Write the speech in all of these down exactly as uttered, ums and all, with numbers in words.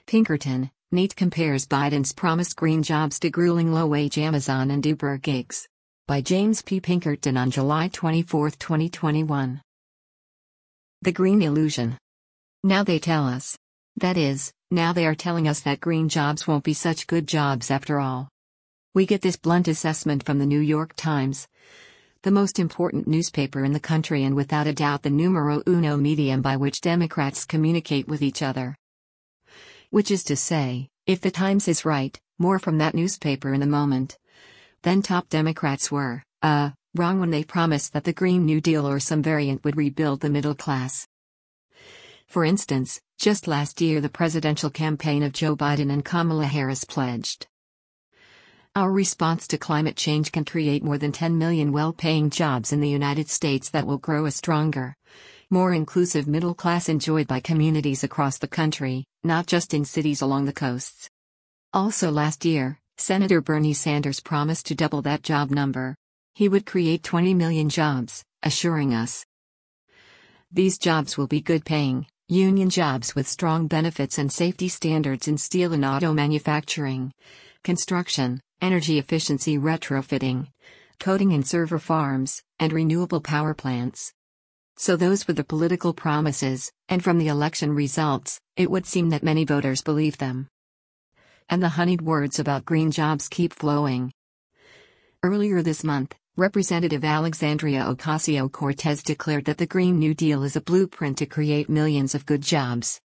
Pinkerton, NEAT compares Biden's promised green jobs to grueling low-wage Amazon and Uber gigs. By James P. Pinkerton on July twenty-fourth, twenty twenty-one. The Green Illusion. Now they tell us. That is, now they are telling us that green jobs won't be such good jobs after all. We get this blunt assessment from the New York Times, the most important newspaper in the country and without a doubt the numero uno medium by which Democrats communicate with each other. Which is to say, if the Times is right, more from that newspaper in a moment. Then top Democrats were, uh, wrong when they promised that the Green New Deal or some variant would rebuild the middle class. For instance, just last year the presidential campaign of Joe Biden and Kamala Harris pledged, "Our response to climate change can create more than ten million well-paying jobs in the United States that will grow a stronger, more inclusive middle class enjoyed by communities across the country, not just in cities along the coasts." Also last year, Senator Bernie Sanders promised to double that job number. He would create twenty million jobs, assuring us, "These jobs will be good-paying, union jobs with strong benefits and safety standards in steel and auto manufacturing, construction, energy efficiency retrofitting, coating and server farms, and renewable power plants." So those were the political promises, and from the election results, it would seem that many voters believe them. And the honeyed words about green jobs keep flowing. Earlier this month, Representative Alexandria Ocasio-Cortez declared that the Green New Deal is a blueprint to create millions of good jobs.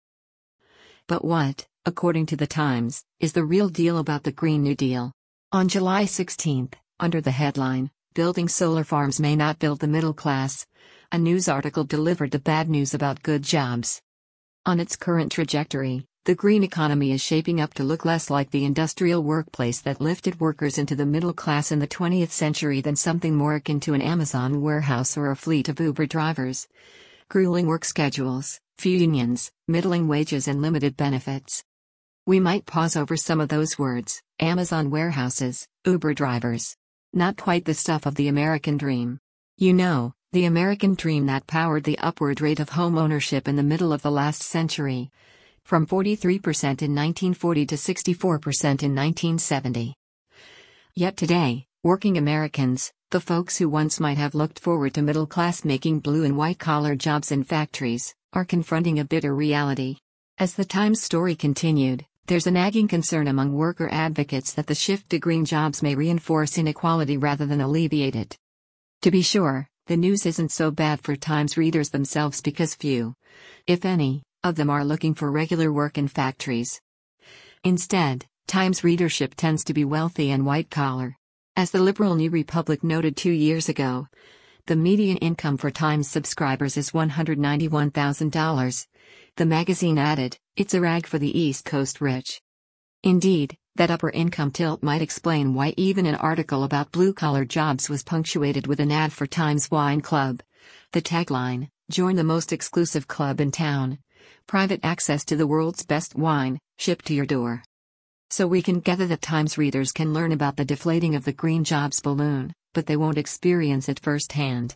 But what, according to the Times, is the real deal about the Green New Deal? On July sixteenth, under the headline, "Building Solar Farms May Not Build the Middle Class," a news article delivered the bad news about good jobs. On its current trajectory, the green economy is shaping up to look less like the industrial workplace that lifted workers into the middle class in the twentieth century than something more akin to an Amazon warehouse or a fleet of Uber drivers. Grueling work schedules, few unions, middling wages and limited benefits. We might pause over some of those words: Amazon warehouses, Uber drivers. Not quite the stuff of the American dream. You know, the American dream that powered the upward rate of home ownership in the middle of the last century. From forty-three percent in nineteen forty to sixty-four percent in nineteen seventy. Yet today, working Americans, the folks who once might have looked forward to middle class making blue and white collar jobs in factories, are confronting a bitter reality. As the Times story continued, there's a nagging concern among worker advocates that the shift to green jobs may reinforce inequality rather than alleviate it. To be sure, the news isn't so bad for Times readers themselves because few, if any, of them are looking for regular work in factories. Instead, Times readership tends to be wealthy and white-collar. As the liberal New Republic noted two years ago, the median income for Times subscribers is one hundred ninety-one thousand dollars. The magazine added, "It's a rag for the East Coast rich." Indeed, that upper income tilt might explain why even an article about blue-collar jobs was punctuated with an ad for Times Wine Club. The tagline, "Join the most exclusive club in town. Private access to the world's best wine, shipped to your door." So we can gather that Times readers can learn about the deflating of the green jobs balloon, but they won't experience it firsthand.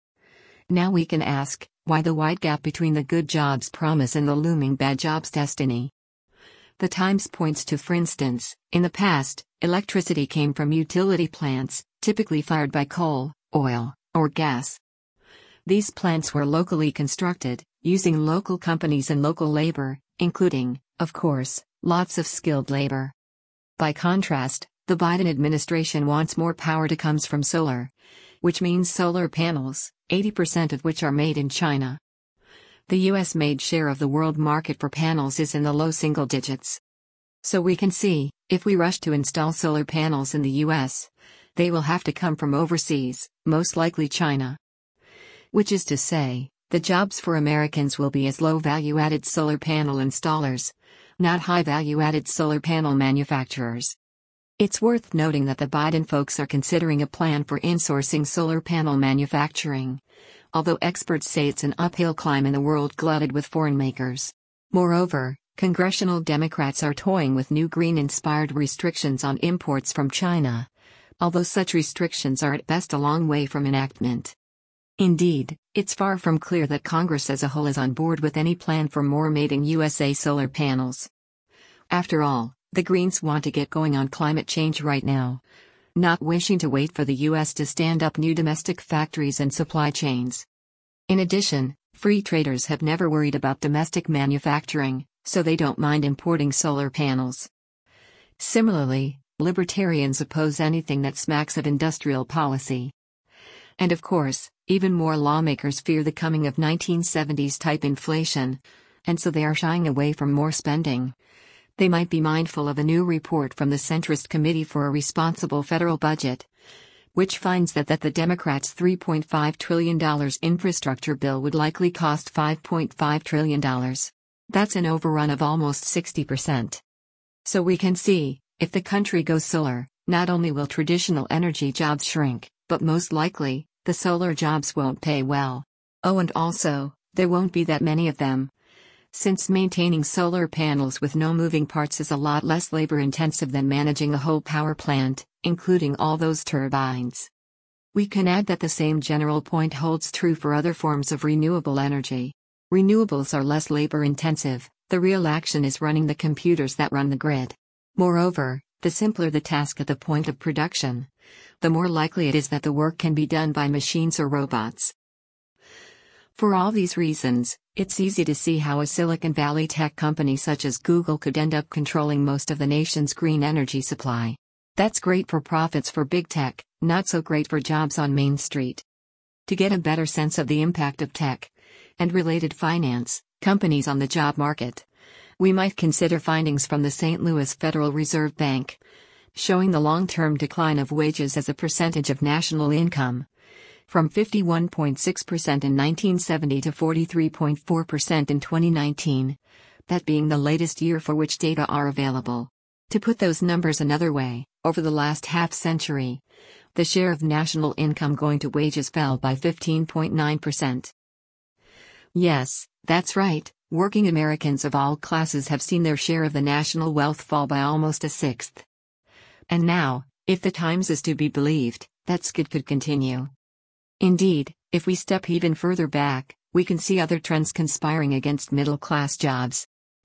Now we can ask, why the wide gap between the good jobs promise and the looming bad jobs destiny? The Times points to, for instance, in the past, electricity came from utility plants, typically fired by coal, oil, or gas. These plants were locally constructed, using local companies and local labor, including, of course, lots of skilled labor. By contrast, the Biden administration wants more power to comes from solar, which means solar panels, eighty percent of which are made in China. The U S-made share of the world market for panels is in the low single digits. So we can see, if we rush to install solar panels in the U S, they will have to come from overseas, most likely China. Which is to say, the jobs for Americans will be as low value-added solar panel installers, not high value-added solar panel manufacturers. It's worth noting that the Biden folks are considering a plan for insourcing solar panel manufacturing, although experts say it's an uphill climb in a world glutted with foreign makers. Moreover, congressional Democrats are toying with new green-inspired restrictions on imports from China, although such restrictions are at best a long way from enactment. Indeed, it's far from clear that Congress as a whole is on board with any plan for more made in U S A solar panels. After all, the Greens want to get going on climate change right now, not wishing to wait for the U S to stand up new domestic factories and supply chains. In addition, free traders have never worried about domestic manufacturing, so they don't mind importing solar panels. Similarly, libertarians oppose anything that smacks of industrial policy. And of course, even more lawmakers fear the coming of nineteen seventies type inflation, and so they are shying away from more spending. They might be mindful of a new report from the Centrist Committee for a Responsible Federal Budget, which finds that, that the Democrats' three point five trillion dollars infrastructure bill would likely cost five point five trillion dollars. That's an overrun of almost sixty percent. So we can see, if the country goes solar, not only will traditional energy jobs shrink, but most likely, the solar jobs won't pay well. Oh, and also, there won't be that many of them. Since maintaining solar panels with no moving parts is a lot less labor-intensive than managing a whole power plant, including all those turbines. We can add that the same general point holds true for other forms of renewable energy. Renewables are less labor-intensive, the real action is running the computers that run the grid. Moreover, the simpler the task at the point of production, the more likely it is that the work can be done by machines or robots. For all these reasons, it's easy to see how a Silicon Valley tech company such as Google could end up controlling most of the nation's green energy supply. That's great for profits for big tech, not so great for jobs on Main Street. To get a better sense of the impact of tech and related finance companies on the job market, we might consider findings from the Saint Louis Federal Reserve Bank, showing the long-term decline of wages as a percentage of national income, from fifty-one point six percent in nineteen seventy to forty-three point four percent in twenty nineteen, that being the latest year for which data are available. To put those numbers another way, over the last half-century, the share of national income going to wages fell by fifteen point nine percent. Yes, that's right, working Americans of all classes have seen their share of the national wealth fall by almost a sixth. And now, if the Times is to be believed, that skid could continue. Indeed, if we step even further back, we can see other trends conspiring against middle-class jobs.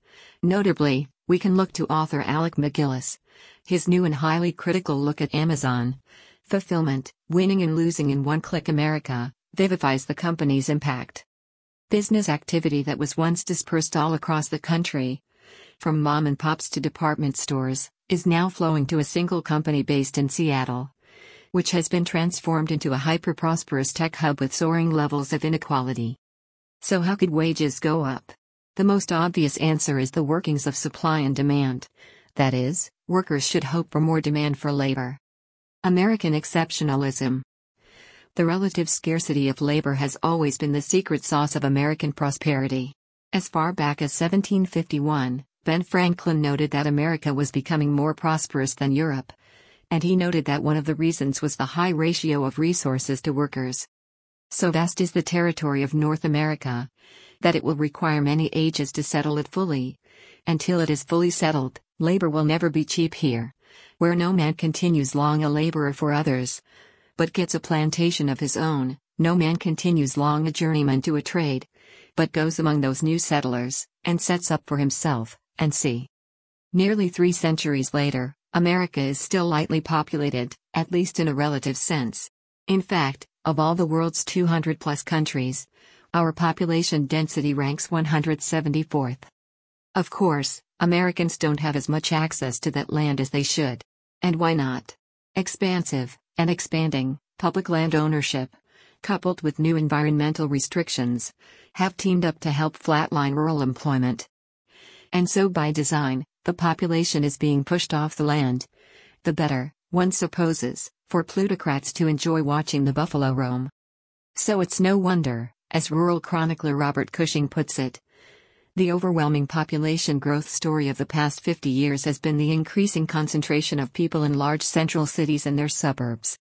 Notably, we can look to author Alec MacGillis. His new and highly critical look at Amazon fulfillment, winning and losing in one-click America, vivifies the company's impact. Business activity that was once dispersed all across the country, from mom-and-pops to department stores, is now flowing to a single company based in Seattle, which has been transformed into a hyper-prosperous tech hub with soaring levels of inequality. So how could wages go up? The most obvious answer is the workings of supply and demand. That is, workers should hope for more demand for labor. American exceptionalism. The relative scarcity of labor has always been the secret sauce of American prosperity. As far back as seventeen fifty-one, Ben Franklin noted that America was becoming more prosperous than Europe, and he noted that one of the reasons was the high ratio of resources to workers. So vast is the territory of North America, that it will require many ages to settle it fully. Until it is fully settled, labor will never be cheap here, where no man continues long a laborer for others, but gets a plantation of his own. No man continues long a journeyman to a trade, but goes among those new settlers, and sets up for himself, and see. Nearly three centuries later, America is still lightly populated, at least in a relative sense. In fact, of all the world's two hundred plus countries, our population density ranks one hundred seventy-fourth. Of course, Americans don't have as much access to that land as they should. And why not? Expansive, and expanding, public land ownership, coupled with new environmental restrictions, have teamed up to help flatline rural employment. And so by design, the population is being pushed off the land. The better, one supposes, for plutocrats to enjoy watching the buffalo roam. So it's no wonder, as rural chronicler Robert Cushing puts it, the overwhelming population growth story of the past fifty years has been the increasing concentration of people in large central cities and their suburbs.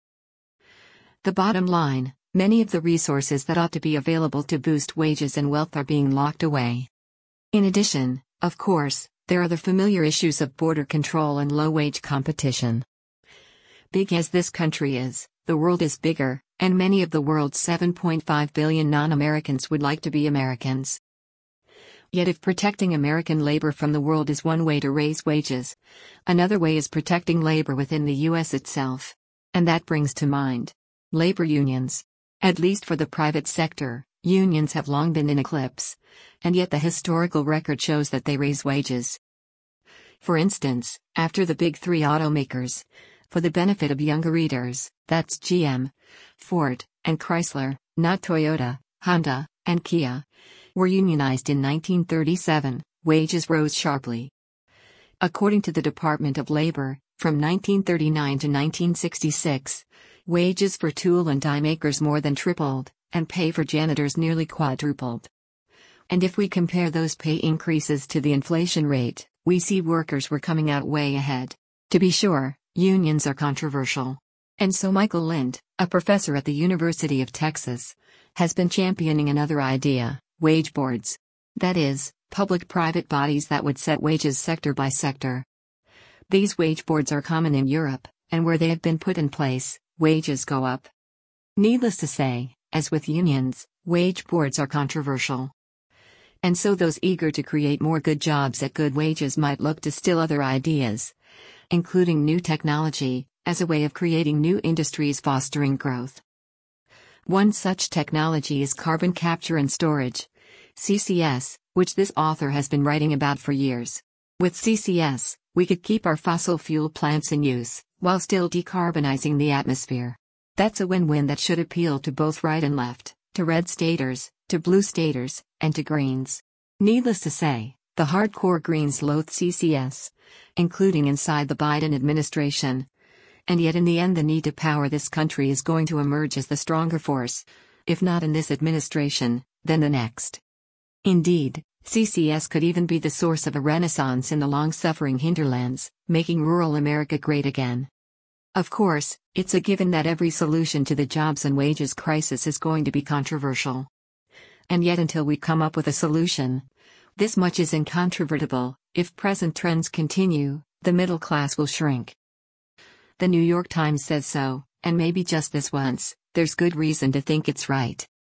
The bottom line, many of the resources that ought to be available to boost wages and wealth are being locked away. In addition, of course, there are the familiar issues of border control and low-wage competition. Big as this country is, the world is bigger, and many of the world's seven point five billion non-Americans would like to be Americans. Yet if protecting American labor from the world is one way to raise wages, another way is protecting labor within the U S itself. And that brings to mind labor unions. At least for the private sector, unions have long been in eclipse, and yet the historical record shows that they raise wages. For instance, after the big three automakers, for the benefit of younger readers, that's G M, Ford, and Chrysler, not Toyota, Honda, and Kia, were unionized in nineteen thirty-seven, wages rose sharply. According to the Department of Labor, from nineteen thirty-nine to nineteen sixty-six, wages for tool and die makers more than tripled, and pay for janitors nearly quadrupled. And if we compare those pay increases to the inflation rate, we see workers were coming out way ahead. To be sure, unions are controversial. And so Michael Lind, a professor at the University of Texas, has been championing another idea: wage boards. That is, public-private bodies that would set wages sector by sector. These wage boards are common in Europe, and where they have been put in place, wages go up. Needless to say, as with unions, wage boards are controversial. And so those eager to create more good jobs at good wages might look to still other ideas, including new technology, as a way of creating new industries fostering growth. One such technology is carbon capture and storage, C C S, which this author has been writing about for years. With C C S, we could keep our fossil fuel plants in use, while still decarbonizing the atmosphere. That's a win-win that should appeal to both right and left, to red staters, to blue staters, and to Greens. Needless to say, the hardcore Greens loathe C C S, including inside the Biden administration. And yet in the end the need to power this country is going to emerge as the stronger force, if not in this administration, then the next. Indeed, C C S could even be the source of a renaissance in the long-suffering hinterlands, making rural America great again. Of course, it's a given that every solution to the jobs and wages crisis is going to be controversial. And yet until we come up with a solution, this much is incontrovertible: if present trends continue, the middle class will shrink. The New York Times says so, and maybe just this once, there's good reason to think it's right.